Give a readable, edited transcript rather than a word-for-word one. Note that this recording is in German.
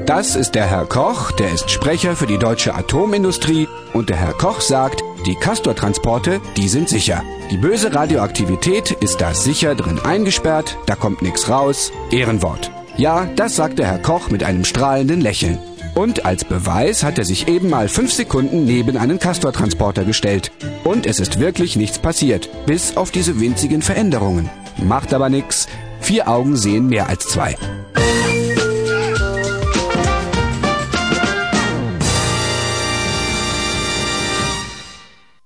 Das ist der Herr Koch, der ist Sprecher für die deutsche Atomindustrie und der Herr Koch sagt, die Castor-Transporte, die sind sicher. Die böse Radioaktivität ist da sicher drin eingesperrt, da kommt nichts raus. Ehrenwort. Ja, das sagt der Herr Koch mit einem strahlenden Lächeln. Und als Beweis hat er sich eben mal 5 Sekunden neben einen Castor-Transporter gestellt. Und es ist wirklich nichts passiert, bis auf diese winzigen Veränderungen. Macht aber nix. 4 Augen sehen mehr als 2.